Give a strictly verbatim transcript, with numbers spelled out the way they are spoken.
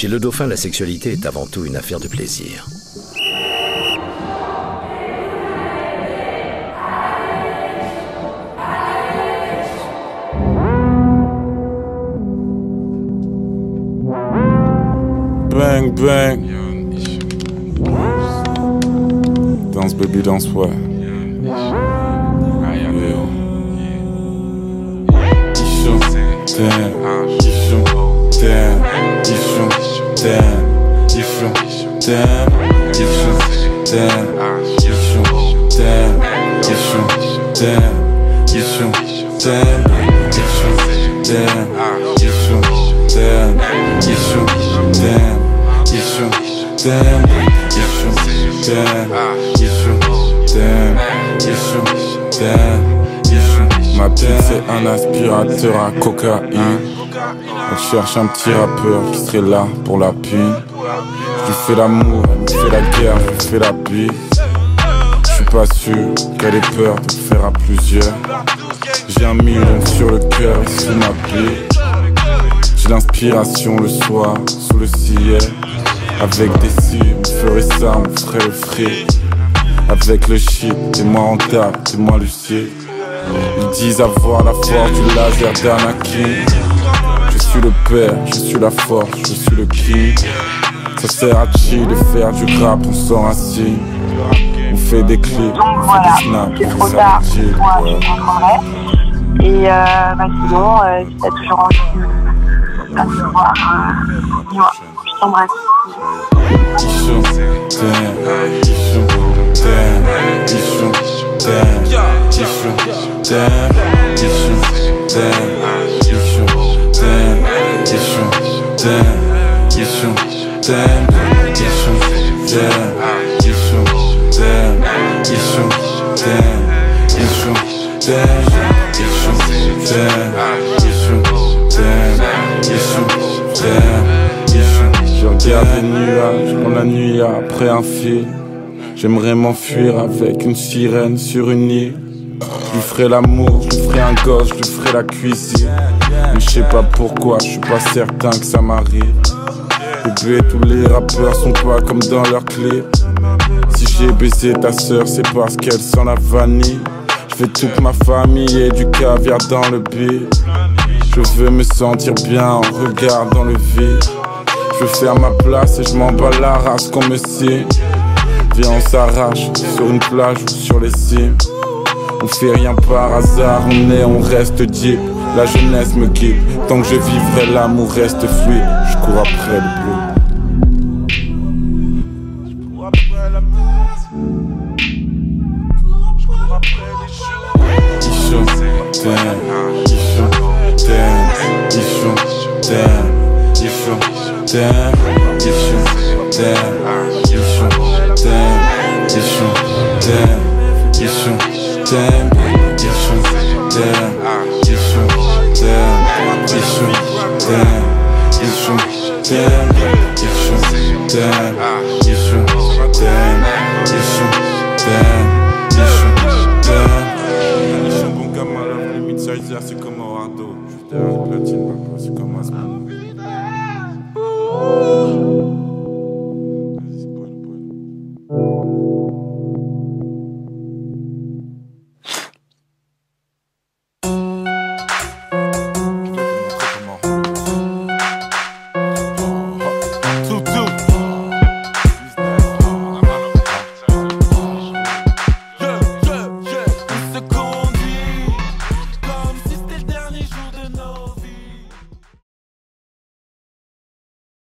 Chez le dauphin, la sexualité est avant tout une affaire de plaisir. Bang bang. Danse baby, danse ouais. Damn, ils font, damn, ils font, damn, ils font, damn, ils font, damn, ils font, damn, ils font, damn, ils font, damn, ils font, damn, ils font, damn, ils font, damn, ils font, damn, ils font, damn, ils font, damn, ils font, damn. Ma petite c'est un aspirateur à cocaïne. Elle cherche un petit rappeur qui serait là pour la pine. Je lui fais l'amour, elle me fait la guerre, je lui fais la bise. Je suis pas sûr qu'elle ait peur de le faire à plusieurs. J'ai un million sur le cœur et sous ma plaie. J'ai l'inspiration le soir sous le ciel. Avec des cils, on ferait ça, on ferait le frais. Avec le shit, t'es moins rentable, t'es moins lucide. Ils disent avoir la force du laser d'Anakin. Je suis le père, je suis la force, je suis le king. Ça sert à chier de faire du rap, on s'enracine. On fait des clips, donc on voilà, fait des snaps, c'est on trop fait tard, ça moi je comprendrai. Et euh, bah sinon, euh, si t'as toujours envie de me voir, euh, dis-moi, je t'embrasse. Ils sont damn, ils sont damn, ils sont damn, ils sont damn, ils sont damn, ils sont damn, ils sont damn, ils sont damn, ils sont damn, ils sont damn, ils sont damn, ils sont damn, ils sont damn, ils sont damn, ils sont damn, ils sont. Je regarde les nuages quand la nuit après un fil. J'aimerais m'enfuir avec une sirène sur une île. Je lui ferai l'amour, je lui ferai un gosse, je lui ferai la cuisine. Mais je sais pas pourquoi, je suis pas certain que ça m'arrive. Bébé, tous les rappeurs sont pas comme dans leur clip. Si j'ai baisé ta sœur, c'est parce qu'elle sent la vanille. Je fais toute ma famille et du caviar dans le beat. Je veux me sentir bien en regardant le vide. Je veux faire ma place et je m'en bats la race qu'on me signe. Viens on s'arrache sur une plage ou sur les cimes. On fait rien par hasard, on est, on reste deep. La jeunesse me guide, tant que je vivrai l'amour reste fluide. Je cours après le bleu. Je cours après l'amour. Je cours après les jours. Ils sont damn, ils sont damn, ils sont damn, ils sont damn, ils sont damn, ils sont damn, ils sont damn, ils sont damn, ils sont damn, ils sont damn, ils sont damn, ils sont damn, ils sont damn, ils sont damn, ils sont damn, ils sont damn. Ils sont bons gamins, la limite ça c'est